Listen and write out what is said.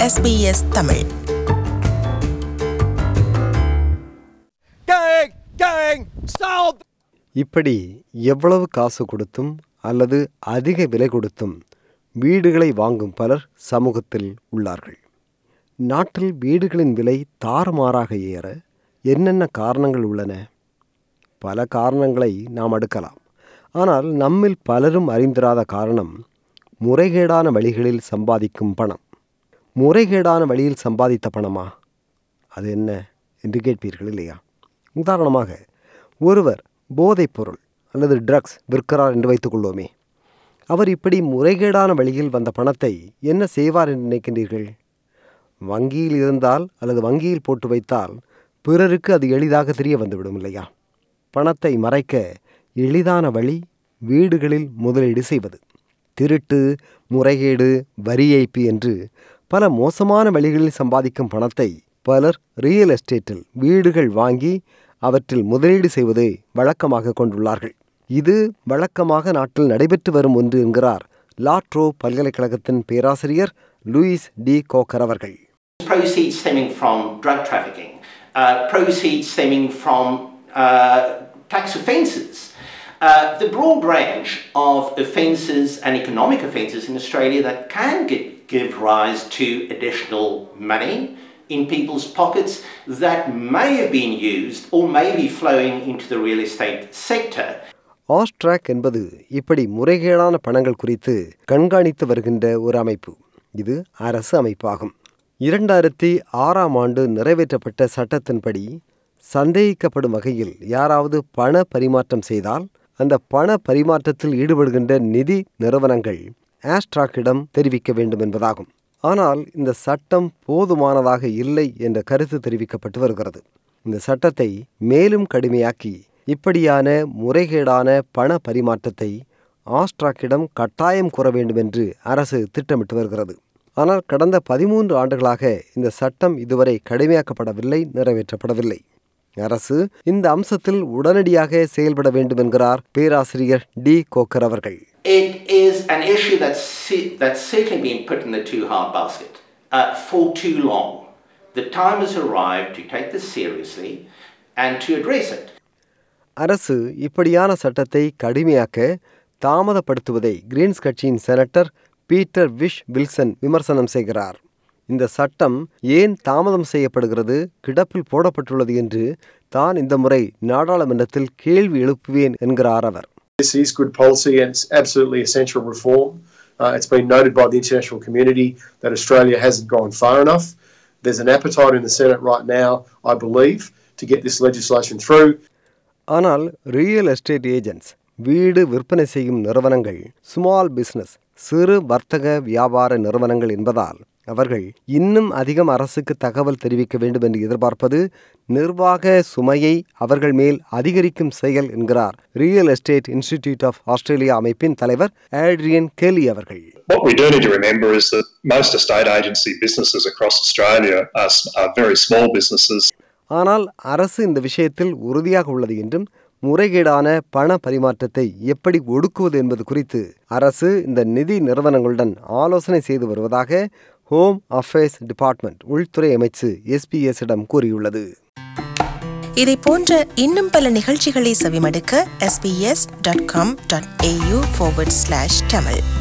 SBS Tamil. இப்படி எவ்வளவு காசு கொடுத்தும் அல்லது அதிக விலை கொடுத்தும் வீடுகளை வாங்கும் பலர் சமூகத்தில் உள்ளார்கள். நாட்டில் வீடுகளின் விலை தாறுமாறாக ஏற என்னென்ன காரணங்கள் உள்ளன? பல காரணங்களை நாம் அடுக்கலாம். ஆனால் நம்மில் பலரும் அறிந்திராத காரணம் முறைகேடான வழிகளில் சம்பாதிக்கும் பணம். முறைகேடான வழியில் சம்பாதித்த பணமா? அது என்ன என்று கேட்பீர்கள் இல்லையா? உதாரணமாக, ஒருவர் போதைப்பொருள் அல்லது ட்ரக்ஸ் விற்கிறார் என்று வைத்துக்கொள்வோமே. அவர் இப்படி முறைகேடான வழியில் வந்த பணத்தை என்ன செய்வார் என்று நினைக்கின்றீர்கள்? வங்கியில் இருந்தால் அல்லது வங்கியில் போட்டு வைத்தால் பிறருக்கு அது எளிதாக தெரிய வந்துவிடும் இல்லையா? பணத்தை மறைக்க எளிதான வழி வீடுகளில் முதலீடு செய்வது. திருட்டு, முறைகேடு, வரி ஏய்ப்பு என்று பல மோசமான வழிகளில் சம்பாதிக்கும் பணத்தை பலர் ரியல் எஸ்டேட்டில் வீடுகள் வாங்கி அவற்றில் முதலீடு செய்வதை வழக்கமாக கொண்டுள்ளார்கள். இது வழக்கமாக நாட்டில் நடைபெற்று வரும் ஒன்று என்கிறார் லா ட்ரோப் பல்கலைக்கழகத்தின் பேராசிரியர் லூயிஸ் டி கோக்கர் அவர்கள். Proceeds stemming from drug trafficking, proceeds stemming from tax offences. The broad range of offences and economic offences in Australia that can give rise to additional money in people's pockets that may have been used or may be flowing into the real estate sector. ஆஸ்ட்ராக் என்பது இப்படி முறைகேடான பணங்கள் குறித்து கண்காணித்து வருகின்ற ஒரு அமைப்பு. இது அரசு அமைப்பாகும். 2006 நிறைவேற்றப்பட்ட சட்டத்தின்படி சந்தேகிக்கப்படும் வகையில் யாராவது பண பரிமாற்றம் செய்தால் அந்த பண பரிமாற்றத்தில் ஈடுபடுகின்ற நிதி நிறுவனங்கள் ஆஸ்ட்ராக்கிடம் தெரிவிக்க வேண்டும் என்பதாகும். ஆனால் இந்த சட்டம் போதுமானதாக இல்லை என்ற கருத்து தெரிவிக்கப்பட்டு வருகிறது. இந்த சட்டத்தை மேலும் கடுமையாக்கி இப்படியான முறைகேடான பண பரிமாற்றத்தை ஆஸ்ட்ராக்கிடம் கட்டாயம் கூற வேண்டும் என்று அரசு திட்டமிட்டு வருகிறது. ஆனால் கடந்த 13 ஆண்டுகளாக இந்த சட்டம் இதுவரை கடுமையாக்கப்படவில்லை, நிறைவேற்றப்படவில்லை. அரசு இந்த அம்சத்தில் உடனடியாக செயல்பட வேண்டும் என்கிறார் பேராசிரியர் டி கோக்கர் அவர்கள். It is an issue that's certainly been put in the too hard basket for too long. The time has arrived to take this seriously and to address it. அரசு இப்படியான சட்டத்தை கடுமையாக்க தாமதப்படுத்துவதை கிரீன்ஸ் கட்சியின் senator Peter Whish Wilson விமர்சனம் செய்கிறார். இந்த சட்டம் ஏன் தாமதம் செய்யப்படுகிறது, கிடப்பில் போடப்பட்டுள்ளது என்று தான் இந்த முறை நாடாளுமன்றத்தில் கேள்வி எழுப்புவேன் என்கிறார் அவர். This is good policy and it's absolutely essential reform. It's been noted by the international community that Australia hasn't gone far enough. There's an appetite in the Senate right now, I believe, to get this legislation through. ஆனால் real estate agents, வீடு விற்பனை செய்யும் நிறுவனங்கள், small business, சிறு வர்த்தக வியாபார நிறுவனங்கள் என்பதால் அவர்கள் இன்னும் அதிகம் அரசுக்கு தகவல் தெரிவிக்க வேண்டும் என்று எதிர்பார்ப்பது நிர்வாக சுமையை அவர்கள் மேல் அதிகரிக்கும் செயல் என்கிறார் real estate institute of Australia அமைப்பின் தலைவர் ஆட்ரியன் கெல்லி அவர்கள். What we do need to remember is that most estate agency businesses across Australia are very small businesses. ஆனால் அரசு இந்த விஷயத்தில் உறுதியாக உள்ளது என்றும் முறைகேடான பண பரிமாற்றத்தை எப்படி ஒடுக்குவது என்பது குறித்து அரசு இந்த நிதி நிறுவனங்களுடன் ஆலோசனை செய்து வருவதாக ஹோம் அஃபேர்ஸ் டிபார்ட்மெண்ட் உள்துறை அமைச்சு SBS-இடம் கூறியுள்ளது. இதை போன்ற இன்னும் பல நிகழ்ச்சிகளை செவிமடுக்க sbs.com.au/tamil